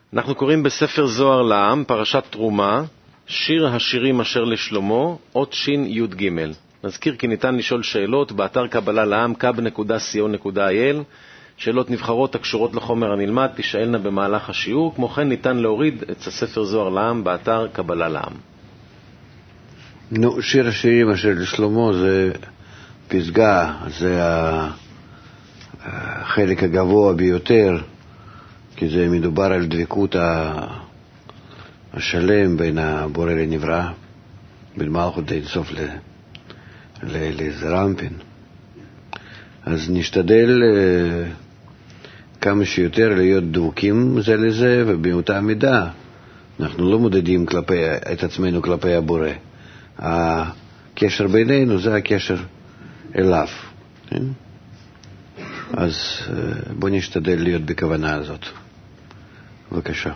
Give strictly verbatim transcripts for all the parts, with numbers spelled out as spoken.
אנחנו קוראים בספר זוהר לעם, פרשת תרומה, שיר השירים אשר לשלמה, אות שין י' ג'. נזכיר כי ניתן לשאול שאלות באתר קבלה לעם, קב נקודה סי או נקודה איי אל. שאלות נבחרות הקשורות לחומר הנלמד תשאלנה במהלך השיעור. כמו כן ניתן להוריד את הספר זוהר לעם באתר קבלה לעם. נו, שיר השירים אשר לשלמה זה פסגה, זה החלק הגבוה ביותר, כי זה מדובר על דבקות השלם בין הבורא לנברא, בין מלכות אין סוף לזרמפין. אז נשתדל כמה שיותר להיות דבוקים זה לזה, ובאותה מידה אנחנו לא מודדים כלפי, את עצמנו כלפי הבורא. הקשר בינינו זה הקשר אליו. כן? אז בוא נשתדל להיות בכוונה הזאת. בבקשה.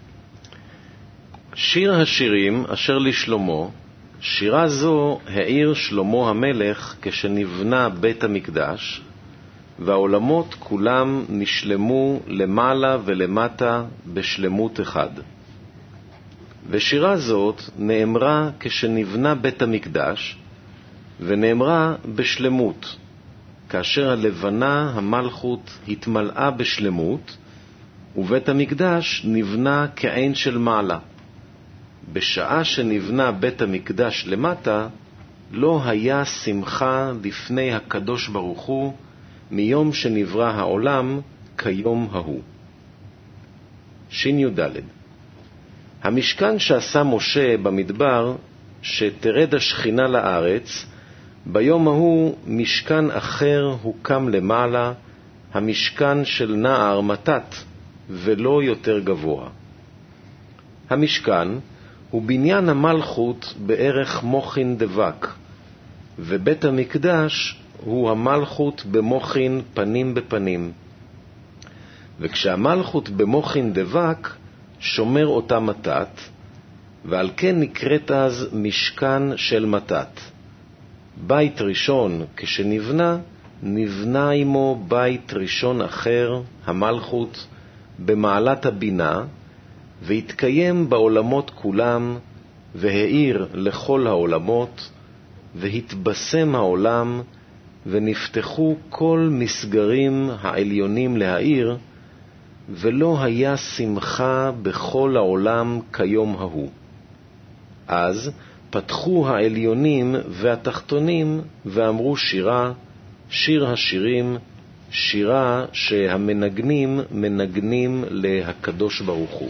שיר השירים אשר לשלמה, שירה זו העיר שלמה המלך כשנבנה בית המקדש, והעולמות כולם נשלמו למעלה ולמטה בשלמות אחד. ושירה זאת נאמרה כשנבנה בית המקדש, ונאמרה בשלמות, כאשר הלבנה המלכות התמלאה בשלמות, ובית המקדש נבנה כעין של מעלה. בשעה שנבנה בית המקדש למטה, לא היה שמחה לפני הקדוש ברוך הוא מיום שנברא העולם כיום ההוא. שין י' ד'. המשכן שעשה משה במדבר, שתרד השכינה לארץ, ביום ההוא משכן אחר הוקם למעלה, המשכן של נער מתת, ולא יותר גבוה. המשכן הוא בניין המלכות בערך מוחין דבק, ובית המקדש הוא המלכות במוחין פנים בפנים. וכשהמלכות במוחין דבק, שומר אותה מתת, ועל כן נקראת אז משכן של מתת. בית ראשון כשנבנה, נבנה עמו בית ראשון אחר, המלכות, במעלת הבינה, והתקיים בעולמות כולם, והאיר לכל העולמות, והתבשם העולם, ונפתחו כל מסגרים העליונים להאיר, ולא היה שמחה בכל העולם כיום ההוא. אז פתחו העליונים והתחתונים ואמרו שירה, שיר השירים, שירה שהמנגנים מנגנים להקדוש ברוך הוא.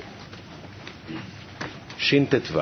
שין תתו.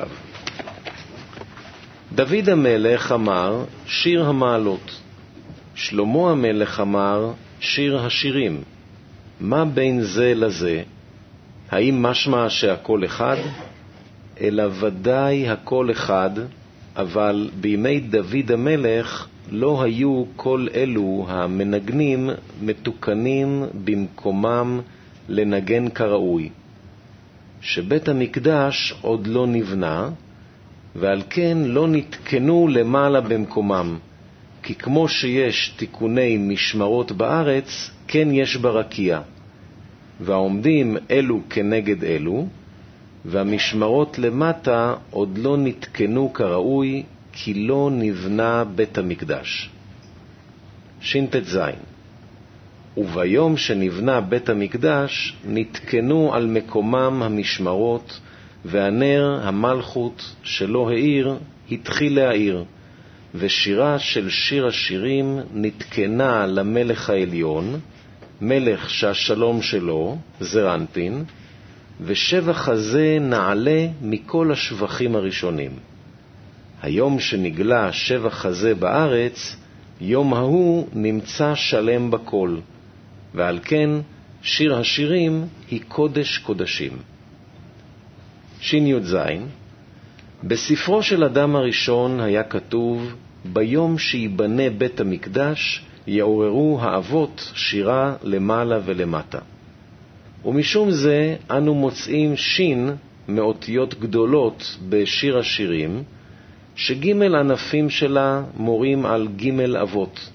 דוד המלך אמר שיר המעלות, שלמה המלך אמר שיר השירים. מה בין זה לזה? האם משמע שהכל אחד? אלא ודאי הכל אחד, אבל בימי דוד המלך לא היו כל אלו המנגנים מתוקנים במקומם לנגן כראוי, שבית המקדש עוד לא נבנה, ועל כן לא נתקנו למעלה במקומם, כי כמו שיש תיקוני משמרות בארץ, כן יש ברקיע, והעומדים אלו כנגד אלו, והמשמרות למטה עוד לא נתקנו כראוי, כי לא נבנה בית המקדש. שין תז. וביום שנבנה בית המקדש, נתקנו על מקומם המשמרות, והנר המלכות שלא האיר, התחיל להאיר, ושירה של שיר השירים נתקנה למלך העליון, מלך שהשלום שלו, זרנפין, ושבח הזה נעלה מכל השבחים הראשונים. היום שנגלה שבח הזה בארץ, יום ההוא נמצא שלם בכל, ועל כן שיר השירים היא קודש קודשים. שין י' ז'. בספרו של אדם הראשון היה כתוב, ביום שיבנה בית המקדש יעוררו האבות שירה למעלה ולמטה. ומשום זה אנו מוצאים שין מאותיות גדולות בשיר השירים, שגימל ענפים שלה מורים על גימל אבות,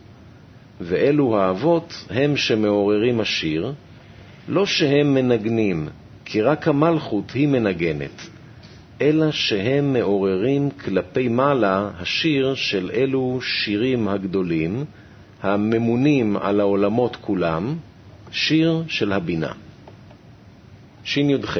ואלו האבות הם שמעוררים השיר, לא שהם מנגנים, כי רק המלכות היא מנגנת, אלא שהם מעוררים כלפי מעלה השיר של אלו שירים הגדולים, הממונים על העולמות כולם, שיר של הבינה. שין י"ח.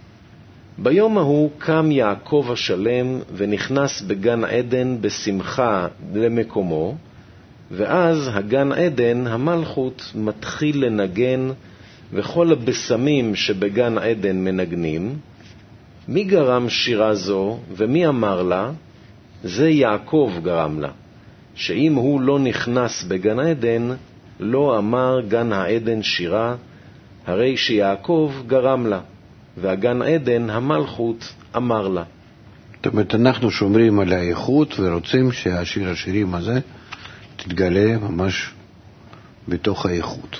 ביום ההוא קם יעקב השלם ונכנס בגן עדן בשמחה למקומו, ואז הגן עדן, המלכות, מתחיל לנגן, וכל הבשמים שבגן עדן מנגנים. מי גרם שירה זו ומי אמר לה? זה יעקב גרם לה, שאם הוא לא נכנס בגן עדן, לא אמר גן העדן שירה, הרי שיעקב גרם לה, והגן עדן, המלכות, אמר לה. זאת אומרת, אנחנו שומרים על האיכות ורוצים שהשיר השירים הזה תתגלה ממש בתוך האיכות.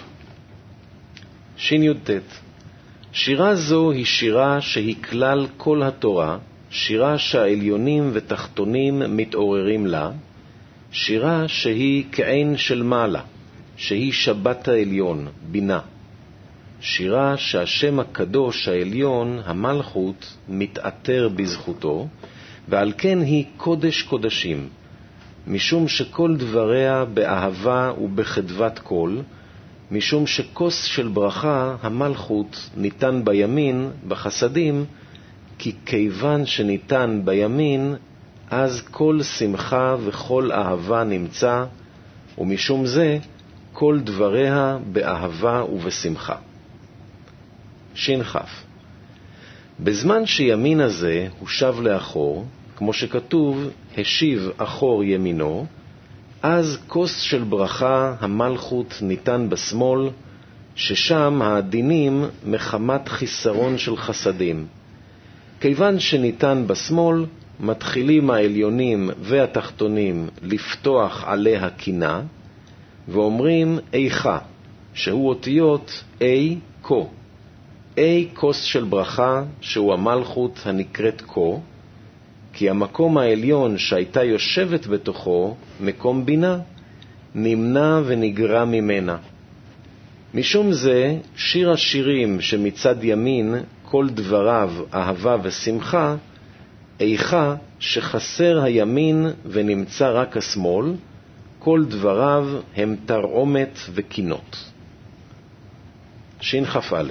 שין י"ט. שירה זו היא שירה שהיא כלל כל התורה, שירה שהעליונים ותחתונים מתעוררים לה, שירה שהיא כעין של מעלה, שהיא שבת העליון, בינה. שירה שהשם הקדוש העליון, המלכות, מתעתר בזכותו, ועל כן היא קודש קודשים, משום שכל דבריה באהבה ובחדבת כל, משום שכוס של ברכה, המלכות, ניתן בימין, בחסדים, כי כיוון שניתן בימין, אז כל שמחה וכל אהבה נמצא, ומשום זה כל דבריה באהבה ובשמחה. שין כף. בזמן שימין הזה הוא שב לאחור, כמו שכתוב, השיב אחור ימינו, אז כוס של ברכה, המלכות, ניתן בשמאל, ששם הדינים מחמת חיסרון של חסדים. כיוון שניתן בשמאל, מתחילים העליונים והתחתונים לפתוח עליה קינה, ואומרים איכה, שהוא אותיות אי קו. אי כוס של ברכה, שהוא המלכות הנקראת קו, כי המקום העליון שהייתה יושבת בתוכו, מקום בינה, נמנע ונגרע ממנה. משום זה, שיר השירים שמצד ימין, כל דבריו אהבה ושמחה, איכה שחסר הימין ונמצא רק השמאל, כל דבריו הם תרעומת וקינות. שין כף א'.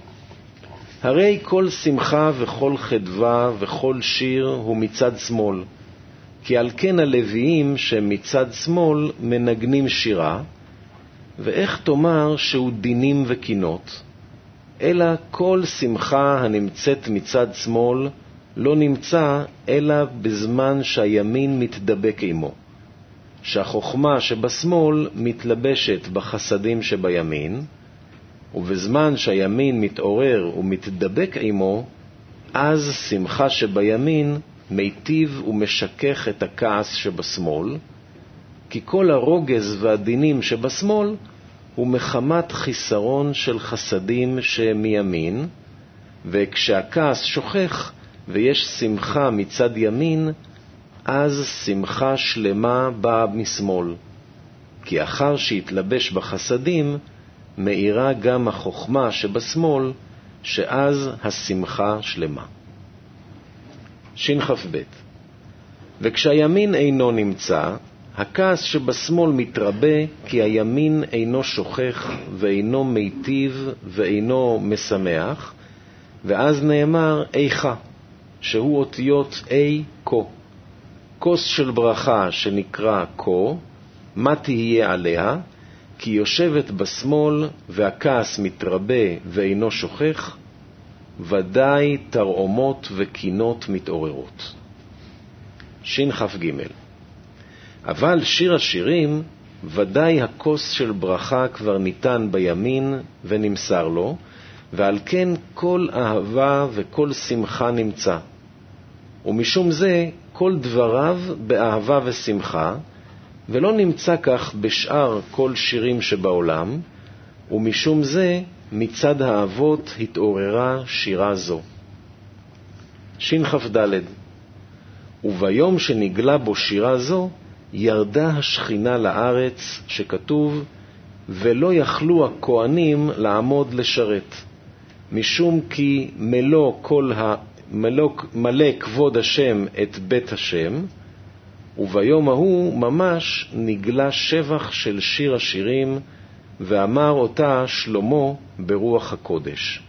הרי כל שמחה וכל חדווה וכל שיר הוא מצד שמאל, כי על כן הלוויים שמצד שמאל מנגנים שירה, ואיך תאמר שהוא דינים וקינות? אלא כל שמחה הנמצאת מצד שמאל לא נמצא אלא בזמן שהימין מתדבק עמו, שהחוכמה שבשמאל מתלבשת בחסדים שבימין, ובזמן שהימין מתעורר ומתדבק עמו, אז שמחה שבימין מיטיב ומשכך את הכעס שבשמאל, כי כל הרוגז והדינים שבשמאל הוא מחמת חיסרון של חסדים שמימין, וכשהכעס שוכח ויש שמחה מצד ימין, אז שמחה שלמה באה משמאל, כי אחר שהתלבש בחסדים, מאירה גם החוכמה שבשמאל, שאז השמחה שלמה. שין כף ב'. וכשהימין אינו נמצא, הכעס שבשמאל מתרבה, כי הימין אינו שוכח ואינו מיטיב ואינו משמח, ואז נאמר איכה, שהוא אותיות אי קו. כוס של ברכה שנקרא קו, מה תהיה עליה? כי יושבת בשמאל והכעס מתרבה ואינו שוכח, ודאי תרעומות וקינות מתעוררות. שין כף ג'. אבל שיר השירים, ודאי הכוס של ברכה כבר ניתן בימין ונמסר לו, ועל כן כל אהבה וכל שמחה נמצא. ומשום זה כל דבריו באהבה ושמחה, ולא נמצא כך בשאר כל שירים שבעולם, ומשום זה מצד האבות התעוררה שירה זו. שין כף ד'. וביום שנגלה בו שירה זו, ירדה השכינה לארץ, שכתוב, ולא יכלו הכהנים לעמוד לשרת, משום כי מלוא כל ה... מלוא, מלא כבוד השם את בית השם, וביום ההוא ממש נגלה שבח של שיר השירים, ואמר אותה שלמה ברוח הקודש.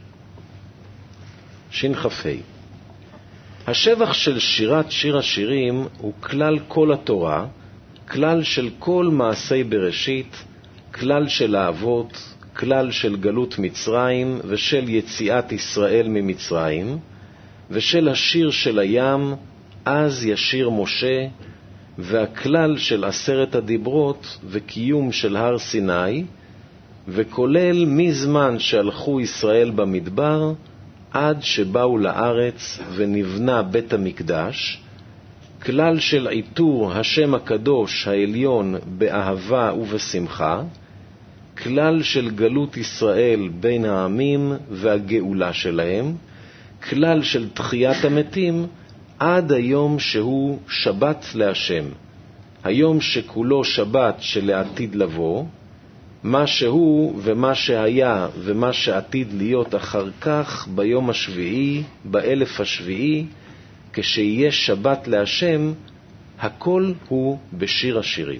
שכ"ה. השבח של שירת שיר השירים הוא כלל כל התורה, כלל של כל מעשי בראשית, כלל של האבות, כלל של גלות מצרים ושל יציאת ישראל ממצרים, ושל השיר של הים, אז ישיר משה, והכלל של עשרת הדיברות וקיום של הר סיני, וכולל מזמן שהלכו ישראל במדבר, עד שבאו לארץ ונבנה בית המקדש, כלל של עיטור השם הקדוש העליון באהבה ובשמחה, כלל של גלות ישראל בין העמים והגאולה שלהם, כלל של תחיית המתים, עד היום שהוא שבת להשם, היום שכולו שבת שלעתיד לבוא, מה שהוא ומה שהיה ומה שעתיד להיות אחר כך ביום השביעי, באלף השביעי, כשיהיה שבת להשם, הכל הוא בשיר השירים.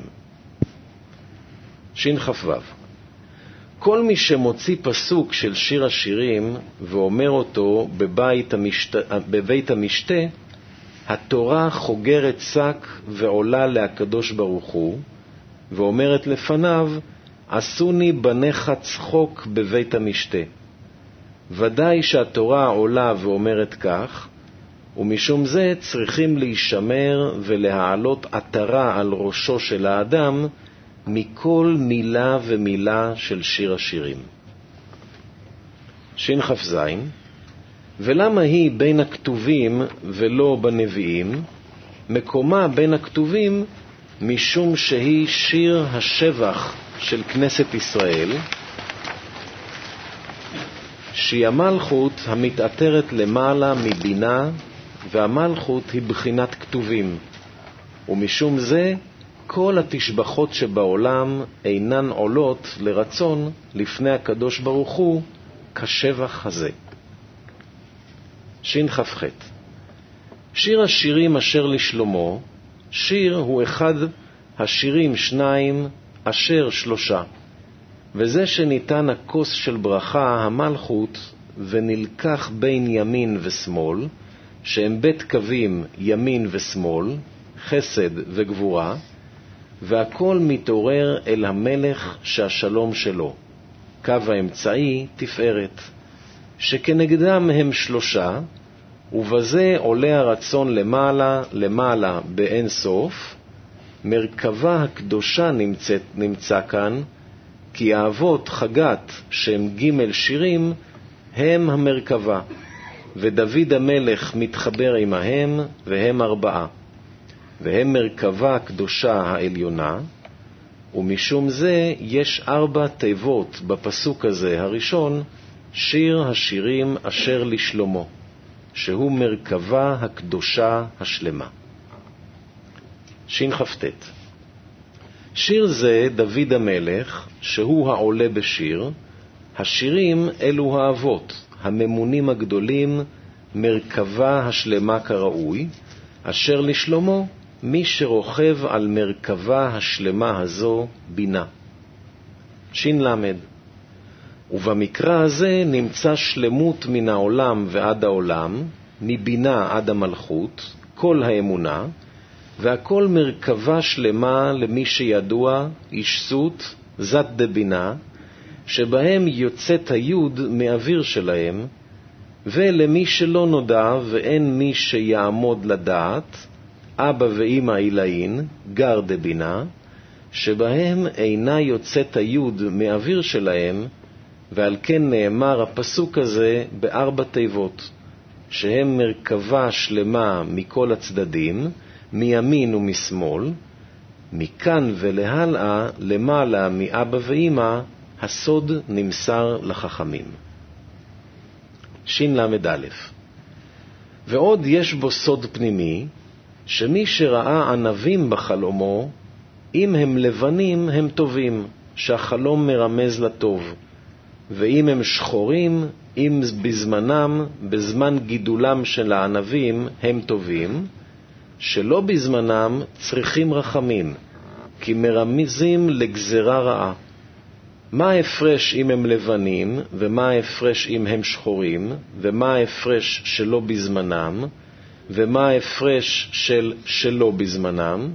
שכ"ו. כל מי שמוציא פסוק של שיר השירים ואומר אותו בבית, המשת... בבית המשתה, התורה חוגרת שק ועולה להקדוש ברוך הוא, ואומרת לפניו, עשוני בניך צחוק בבית המשתה. ודאי שהתורה עולה ואומרת כך, ומשום זה צריכים להישמר ולהעלות עטרה על ראשו של האדם מכל מילה ומילה של שיר השירים. שכ"ז. ולמה היא בין הכתובים ולא בנביאים? מקומה בין הכתובים משום שהיא שיר השבח של כנסת ישראל, שהיא המלכות המתעטרת למעלה מבינה, והמלכות היא בחינת כתובים, ומשום זה כל התשבחות שבעולם אינן עולות לרצון לפני הקדוש ברוך הוא כשבח הזה. שכ"ח. שיר השירים אשר לשלמה, שיר הוא אחד השירים שניים אשר שלושה, וזה שניתן הכוס של ברכה המלכות ונלקח בין ימין ושמאל, שהם בית קווים ימין ושמאל, חסד וגבורה, והכל מתעורר אל המלך שהשלום שלו, קו האמצעי תפארת, שכנגדם הם שלושה, ובזה עולה הרצון למעלה למעלה באין סוף. מרכבה הקדושה נמצאת, נמצא כאן, כי האבות חגת שהם ג' שירים הם המרכבה, ודוד המלך מתחבר עמהם, והם ארבעה, והם מרכבה הקדושה העליונה, ומשום זה יש ארבע תיבות בפסוק הזה הראשון, שיר השירים אשר לשלמה, שהוא מרכבה הקדושה השלמה. שכ"ט. שיר זה דוד המלך, שהוא העולה בשיר, השירים אלו האבות, הממונים הגדולים, מרכבה השלמה כראוי, אשר לשלמה מי שרוכב על מרכבה השלמה הזו בינה. ש"ל. ובמקרא הזה נמצא שלמות מן העולם ועד העולם, מבינה עד המלכות, כל האמונה, והכל מרכבה שלמה למי שידוע, אישסות, זת דבינה, שבהם יוצאת היוד מאוויר שלהם, ולמי שלא נודע ואין מי שיעמוד לדעת, אבא ואמא עילאין, גר דבינה, שבהם אינה יוצאת היוד מאוויר שלהם, ועל כן נאמר הפסוק הזה בארבע תיבות, שהם מרכבה שלמה מכל הצדדים, מימין ומשמאל, מכאן ולהלאה למעלה מאבא ואמא, הסוד נמסר לחכמים. ש"ל. ועוד יש בו סוד פנימי, שמי שראה ענבים בחלומו, אם הם לבנים הם טובים, שהחלום מרמז לטוב, ואם הם שחורים, אם בזמנם, בזמן גידולם של הענבים, הם טובים, שלא בזמנם צריכים רחמים, כי מרמזים לגזרה רעה. מה ההפרש אם הם לבנים, ומה ההפרש אם הם שחורים, ומה ההפרש שלא בזמנם, ומה ההפרש של שלא בזמנם?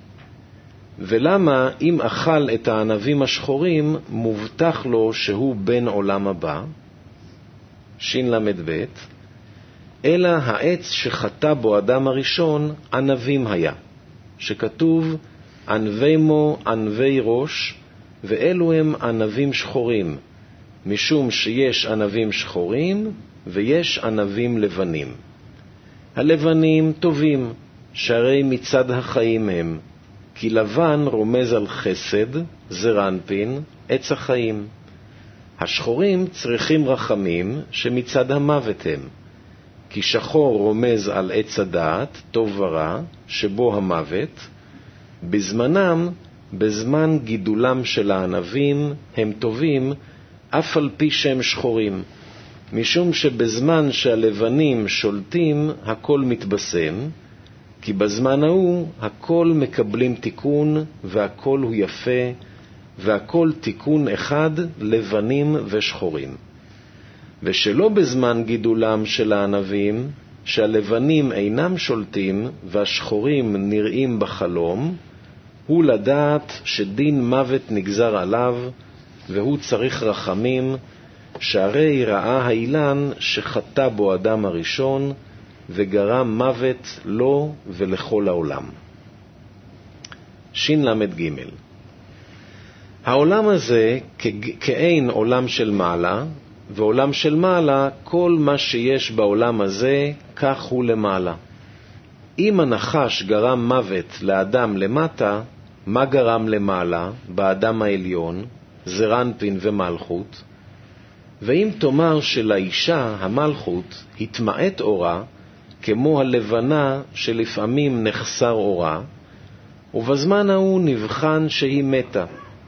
ולמה אם אכל את הענבים השחורים, מובטח לו שהוא בן עולם הבא? שין למד בית, אלא העץ שחטא בו אדם הראשון, ענבים היה, שכתוב, ענבי מו ענבי ראש, ואלו הם ענבים שחורים, משום שיש ענבים שחורים ויש ענבים לבנים. הלבנים טובים, שהרי מצד החיים הם, כי לבן רומז על חסד, זרנפין, עץ החיים. השחורים צריכים רחמים, שמצד המוות הם, כי שחור רומז על עץ הדעת, טוב ורע, שבו המוות. בזמנם, בזמן גידולם של הענבים, הם טובים, אף על פי שהם שחורים, משום שבזמן שהלבנים שולטים, הכל מתבשם, כי בזמן ההוא הכל מקבלים תיקון, והכל הוא יפה, והכל תיקון אחד, לבנים ושחורים. ושלא בזמן גידולם של הענבים, שהלבנים אינם שולטים, והשחורים נראים בחלום, הוא לדעת שדין מוות נגזר עליו, והוא צריך רחמים, שהרי ראה האילן שחטא בו אדם הראשון, וגרם מוות לו ולכל העולם. שין למד ג' העולם הזה כאין עולם של מעלה, ועולם של מעלה, כל מה שיש בעולם הזה, כך הוא למעלה. אם הנחש גרם מוות לאדם למטה, מה גרם למעלה, באדם העליון, זרנפין ומלכות? ואם תאמר שלאישה המלכות התמעט אורה, כמו הלבנה שלפעמים נחסר אורה, ובזמן ההוא נבחן שהיא מתה.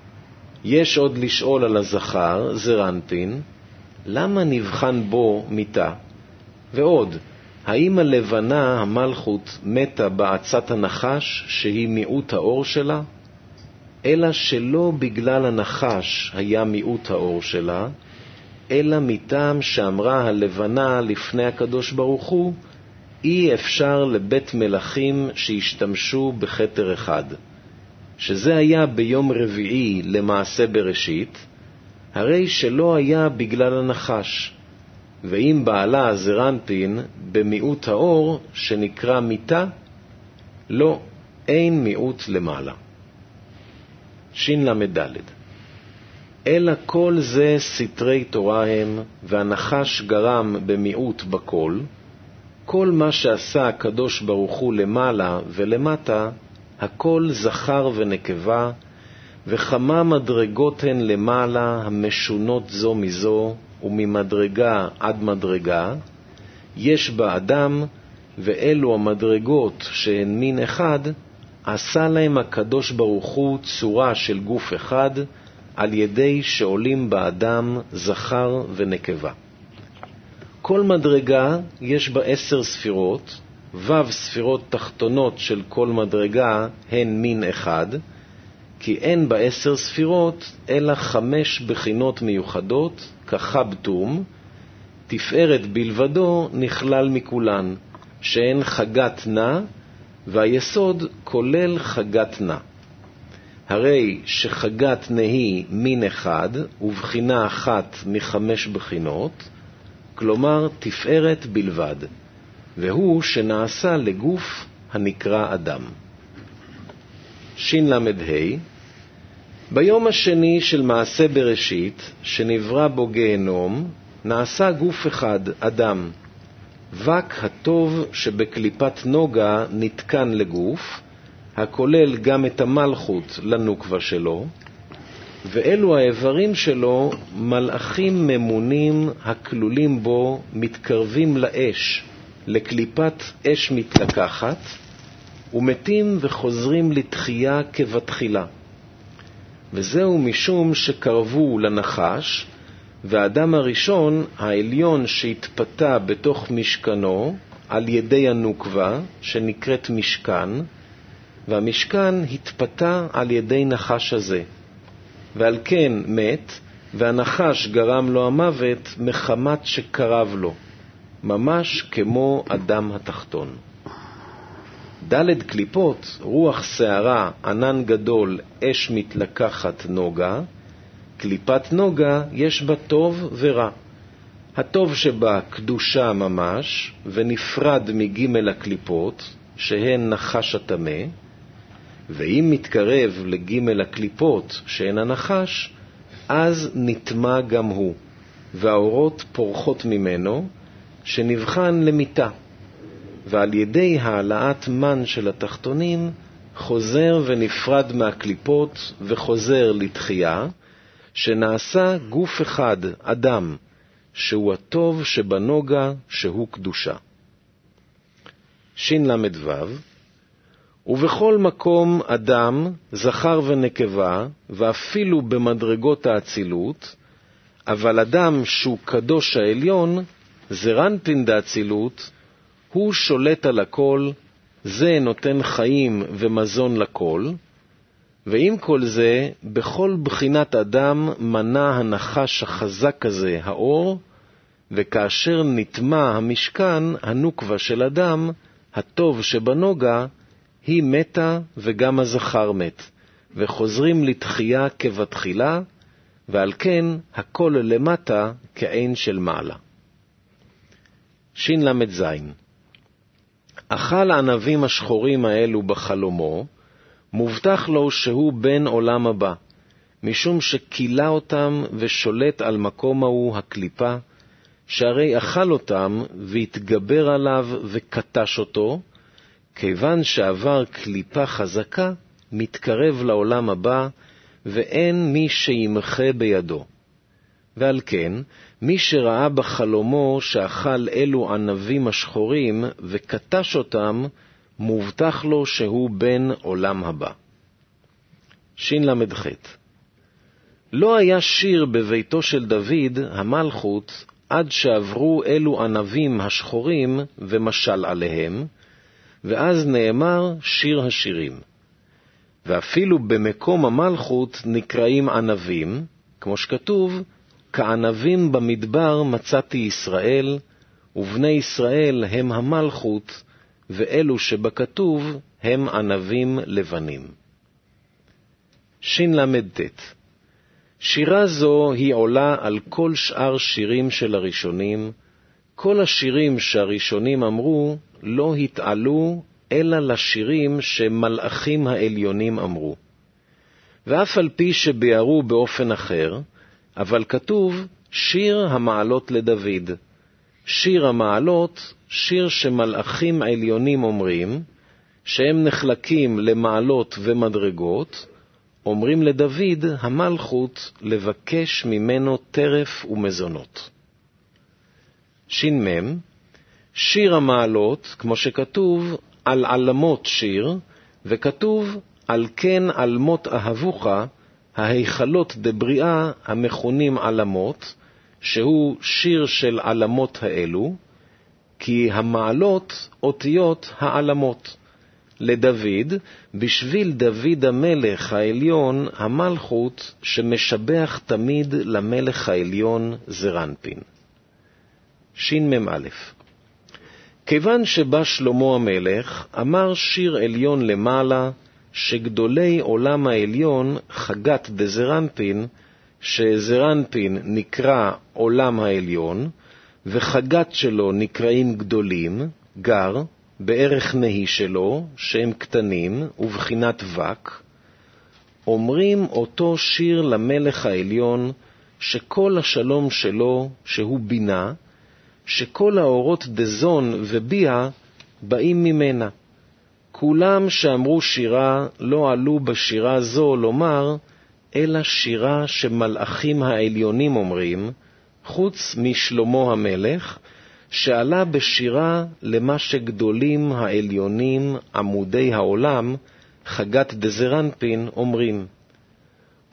יש עוד לשאול על הזכר, זרנפין, למה נבחן בו מיתה? ועוד, האם הלבנה המלכות מתה בעצת הנחש שהיא מיעוט האור שלה? אלא שלא בגלל הנחש היה מיעוט האור שלה, אלא מטעם שאמרה הלבנה לפני הקדוש ברוך הוא, אי אפשר לבית מלכים שישתמשו בכתר אחד, שזה היה ביום רביעי למעשה בראשית, הרי שלא היה בגלל הנחש, ואם בעלה זרנפין במיעוט האור שנקרא מיתה, לא, אין מיעוט למעלה. שין למד ד' אלא כל זה סתרי תורה הם, והנחש גרם במיעוט בכל, כל מה שעשה הקדוש ברוך הוא למעלה ולמטה, הכל זכר ונקבה, וכמה מדרגות הן למעלה המשונות זו מזו, וממדרגה עד מדרגה, יש באדם, ואלו המדרגות שהן מין אחד, עשה להם הקדוש ברוך הוא צורה של גוף אחד, על ידי שעולים באדם זכר ונקבה. כל מדרגה יש בה עשר ספירות, וו ספירות תחתונות של כל מדרגה הן מין אחד, כי אין בה עשר ספירות, אלא חמש בחינות מיוחדות, כחבטום, תפארת בלבדו נכלל מכולן, שהן חגת נע, והיסוד כולל חגת נע. הרי שחגת נהי מין אחד, ובחינה אחת מחמש בחינות, כלומר תפארת בלבד, והוא שנעשה לגוף הנקרא אדם. שין למד ה' ביום השני של מעשה בראשית, שנברא בו גיהנום, נעשה גוף אחד, אדם. וק הטוב שבקליפת נוגה נתקן לגוף, הכולל גם את המלכות לנוקבה שלו, ואלו האיברים שלו מלאכים ממונים הכלולים בו, מתקרבים לאש, לקליפת אש מתלקחת, ומתים וחוזרים לתחייה כבתחילה. וזהו משום שקרבו לנחש, והאדם הראשון, העליון שהתפתה בתוך משכנו, על ידי הנוקבה, שנקראת משכן, והמשכן התפתה על ידי נחש הזה. ועל כן מת, והנחש גרם לו המוות מחמת שקרב לו, ממש כמו אדם התחתון. ד' קליפות, רוח שערה, ענן גדול, אש מתלקחת נוגה. קליפת נוגה יש בה טוב ורע. הטוב שבה קדושה ממש, ונפרד מג' הקליפות, שהן נחש התמה, ואם מתקרב לג' הקליפות, שהן הנחש, אז נטמע גם הוא, והאורות פורחות ממנו, שנבחן למיטה, ועל ידי העלאת מן של התחתונים, חוזר ונפרד מהקליפות, וחוזר לתחייה, שנעשה גוף אחד, אדם, שהוא הטוב שבנוגה, שהוא קדושה. שין למד וו, ובכל מקום אדם, זכר ונקבה, ואפילו במדרגות האצילות, אבל אדם שהוא קדוש העליון, זרנפין דאצילות, הוא שולט על הכל, זה נותן חיים ומזון לכל, ועם כל זה, בכל בחינת אדם מנע הנחש החזק הזה האור, וכאשר נטמע המשכן, הנוקבה של אדם, הטוב שבנוגה, היא מתה וגם הזכר מת, וחוזרים לתחייה כבתחילה, ועל כן הכל למטה כעין של מעלה. שין למד זין. אכל הענבים השחורים האלו בחלומו, מובטח לו שהוא בן עולם הבא, משום שקילה אותם ושולט על מקום ההוא הקליפה, שהרי אכל אותם והתגבר עליו וקטש אותו, כיוון שעבר קליפה חזקה, מתקרב לעולם הבא, ואין מי שימחה בידו. ועל כן, מי שראה בחלומו שאכל אלו ענבים השחורים וקטש אותם, מובטח לו שהוא בן עולם הבא. שין למד ח'. לא היה שיר בביתו של דוד, המלכות, עד שעברו אלו ענבים השחורים ומשל עליהם, ואז נאמר שיר השירים. ואפילו במקום המלכות נקראים ענבים, כמו שכתוב, כענבים במדבר מצאתי ישראל, ובני ישראל הם המלכות, ואלו שבכתוב הם ענבים לבנים. שין למד ת'. שירה זו היא עולה על כל שאר שירים של הראשונים. כל השירים שהראשונים אמרו לא התעלו אלא לשירים שמלאכים העליונים אמרו. ואף על פי שביארו באופן אחר, אבל כתוב שיר המעלות לדוד. שיר המעלות, שיר שמלאכים עליונים אומרים, שהם נחלקים למעלות ומדרגות, אומרים לדוד המלכות לבקש ממנו טרף ומזונות. שין מם, שיר המעלות, כמו שכתוב, על עלמות שיר, וכתוב על כן עלמות אהבוך, ההיכלות דבריאה המכונים עלמות, שהוא שיר של עלמות האלו, כי המעלות אותיות העלמות. לדוד, בשביל דוד המלך העליון, המלכות שמשבח תמיד למלך העליון זרנפין. שין מם א'. כיוון שבא שלמה המלך, אמר שיר עליון למעלה, שגדולי עולם העליון חגת דזרנפין, שזרנפין נקרא עולם העליון, וחגת שלו נקראים גדולים, גר, בערך נהי שלו, שהם קטנים, ובחינת וק, אומרים אותו שיר למלך העליון, שכל השלום שלו, שהוא בינה, שכל האורות דזון וביע באים ממנה. כולם שאמרו שירה לא עלו בשירה זו לומר, אלא שירה שמלאכים העליונים אומרים, חוץ משלמה המלך, שעלה בשירה למה שגדולים העליונים עמודי העולם, חגת דזרנפין, אומרים.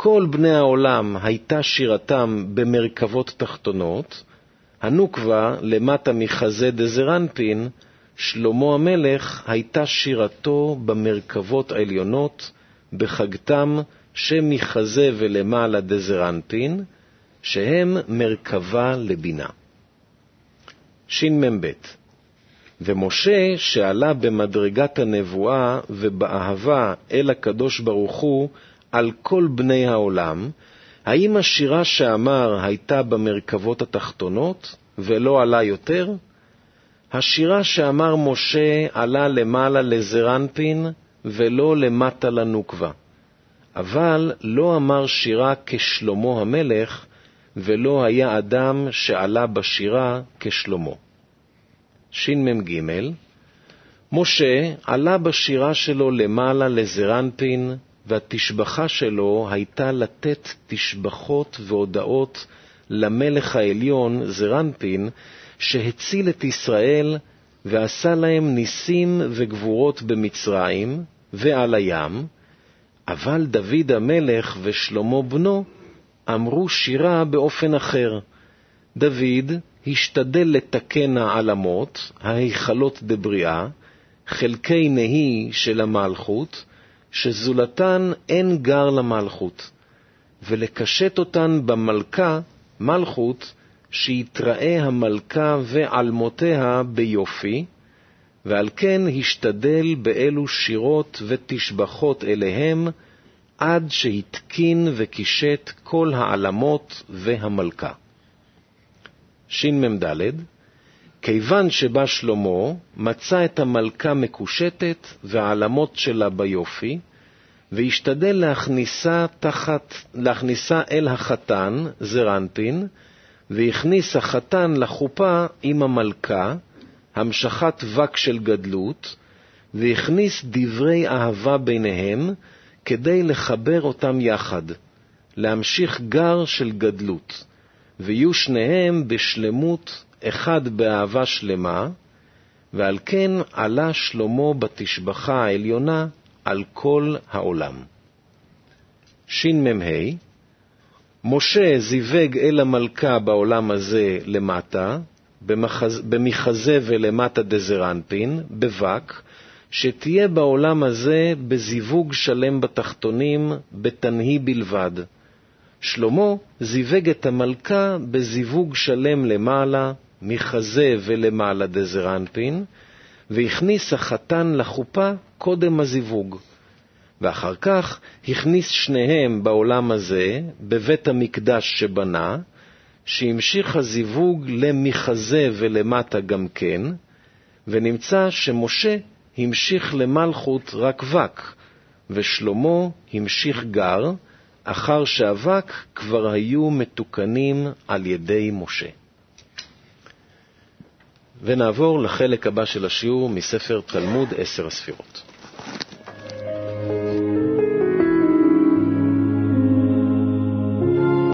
כל בני העולם הייתה שירתם במרכבות תחתונות, הנוקבה למטה מחזה דזרנפין, שלמה המלך הייתה שירתו במרכבות העליונות, בחגתם שמחזה ולמעלה דזרנפין, שהם מרכבה לבינה. ש"מ ב' ומשה שעלה במדרגת הנבואה ובאהבה אל הקדוש ברוך הוא על כל בני העולם, האם השירה שאמר הייתה במרכבות התחתונות ולא עלה יותר? השירה שאמר משה עלה למעלה לזרנפין ולא למטה לנוקבה. אבל לא אמר שירה כשלמה המלך, ולא היה אדם שעלה בשירה כשלמה. ש"מ ג' משה עלה בשירה שלו למעלה לזרנפין, והתשבחה שלו הייתה לתת תשבחות והודאות למלך העליון זרנפין, שהציל את ישראל ועשה להם ניסים וגבורות במצרים ועל הים. אבל דוד המלך ושלמה בנו אמרו שירה באופן אחר. דוד השתדל לתקן העלמות, ההיכלות דבריאה, חלקי נהי של המלכות, שזולתן אין גר למלכות, ולקשט אותן במלכה, מלכות, שיתראה המלכה ועלמותיה ביופי, ועל כן השתדל באלו שירות ותשבחות אליהם, עד שהתקין וקישט כל העלמות והמלכה. ש"מ ד' כיוון שבא שלמה, מצא את המלכה מקושטת והעלמות שלה ביופי, והשתדל להכניסה, תחת, להכניסה אל החתן, זרנפין, והכניס החתן לחופה עם המלכה, המשכת וק של גדלות, והכניס דברי אהבה ביניהם, כדי לחבר אותם יחד, להמשיך גר של גדלות, ויהיו שניהם בשלמות, אחד באהבה שלמה, ועל כן עלה שלמה בתשבחה העליונה על כל העולם. ש"מ ה' משה זיווג אל המלכה בעולם הזה למטה, במחז... במחזה ולמטה דזרנפין, בבק, שתהיה בעולם הזה בזיווג שלם בתחתונים, בתנהי בלבד. שלמה זיווג את המלכה בזיווג שלם למעלה, מחזה ולמעלה דזרנפין, והכניס החתן לחופה קודם הזיווג. ואחר כך הכניס שניהם בעולם הזה, בבית המקדש שבנה, שהמשיך הזיווג למחזה ולמטה גם כן, ונמצא שמשה המשיך למלכות רק וק, ושלמה המשיך גר, אחר שהווק כבר היו מתוקנים על ידי משה. ונעבור לחלק הבא של השיעור מספר תלמוד עשר הספירות.